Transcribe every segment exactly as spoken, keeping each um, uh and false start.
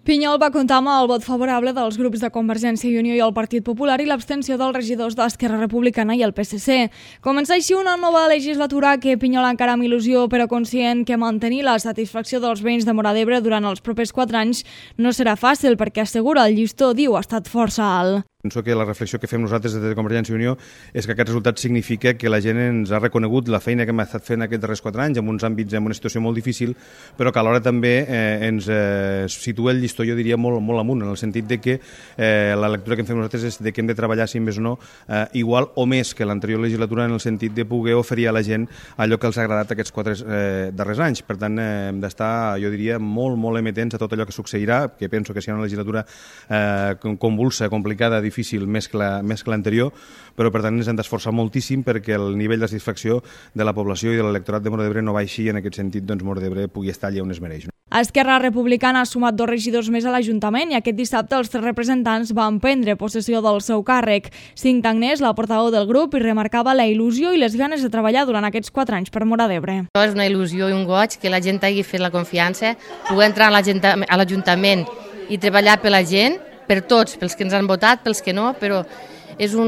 Pinyol va comptar amb el vot favorable dels grups de Convergència i Unió i el Partit Popular i l'abstenció dels regidors d'Esquerra Republicana i el P S C. Comença així una nova legislatura que Pinyol encara amb il·lusió, però conscient que mantenir la satisfacció dels veïns de Móra d'Ebre durant els propers quatre anys no serà fàcil perquè assegura el llistó, diu, ha estat força alt. Penso que la reflexió que fem nosaltres des de Convergència i Unió és que aquest resultat significa que la gent ens ha reconegut la feina que hem estat fent aquests darrers quatre anys en uns àmbits, en una situació molt difícil, però que alhora també eh, ens eh, situa el llistó, jo diria, molt, molt amunt, en el sentit de que eh, la lectura que hem fet nosaltres és de que hem de treballar, si més o no, eh, igual o més que l'anterior legislatura en el sentit de poder oferir a la gent allò que els ha agradat aquests quatre eh, darrers anys. Per tant, eh, hem d'estar, jo diria, molt, molt emetents a tot allò que succeirà, que penso que serà una legislatura eh, convulsa, complicada, difícil, difícil més que la, més que l'anterior, però per tant ens hem d'esforçar moltíssim perquè el nivell de satisfacció de la població i de l'electorat de Móra d'Ebre no baixi i en aquest sentit doncs, Móra d'Ebre pugui estar allà on es mereix. Esquerra Republicana ha sumat dos regidors més a l'Ajuntament i aquest dissabte els tres representants van prendre possessió del seu càrrec. Cinc Tagnés, la portaveu del grup, i remarcava la il·lusió i les ganes de treballar durant aquests quatre anys per Móra d'Ebre. És una il·lusió i un goig que la gent hagi fet la confiança, poder entrar a l'Ajuntament i treballar per la gent, per tots, pels que ens han votat, pels que no, però és un,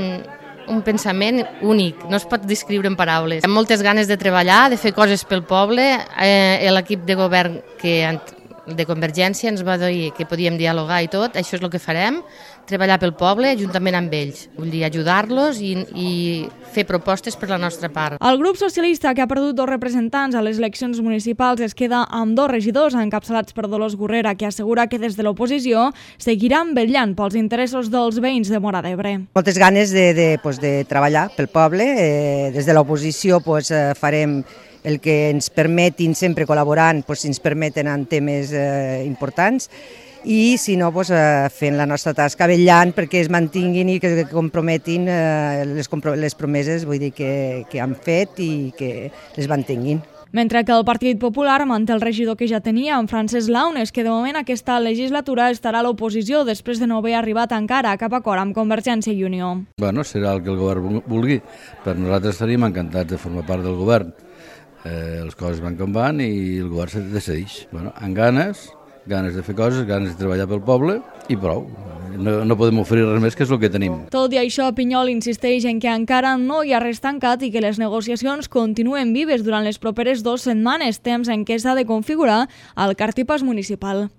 un pensament únic, no es pot descriure en paraules. Hi ha moltes ganes de treballar, de fer coses pel poble. Eh, l'equip de govern que, de Convergència ens va dir que podíem dialogar i tot, això és el que farem, treballar pel poble juntament amb ells, vull dir, ajudar-los i, i fer propostes per la nostra part. El grup socialista, que ha perdut dos representants a les eleccions municipals, es queda amb dos regidors encapçalats per Dolors Gurrera, que assegura que des de l'oposició seguiran vetllant pels interessos dels veïns de Móra d'Ebre. Moltes ganes de, de, pues, de treballar pel poble, eh, des de l'oposició pues, eh, farem el que ens permetin, sempre col·laborant, pues, si ens permeten en temes eh, importants, i si no, doncs, fent la nostra tasca, vetllant perquè es mantinguin i que comprometin les, les promeses, vull dir, que, que han fet i que les mantinguin. Mentre que el Partit Popular manté el regidor que ja tenia, en Francesc Launes, que de moment aquesta legislatura estarà a l'oposició després de no haver arribat encara a cap acord amb Convergència i Unió. Bueno, serà el que el govern vulgui, però nosaltres estaríem encantats de formar part del govern. Eh, les coses van com van i el govern se decideix. Bueno, amb ganes... ganes de fer coses, ganes de treballar pel poble i prou. No, no podem oferir res més que és el que tenim. Tot i això, Pinyol insisteix en que encara no hi ha res tancat i que les negociacions continuen vives durant les properes dues setmanes, temps en què s'ha de configurar el cartipàs municipal.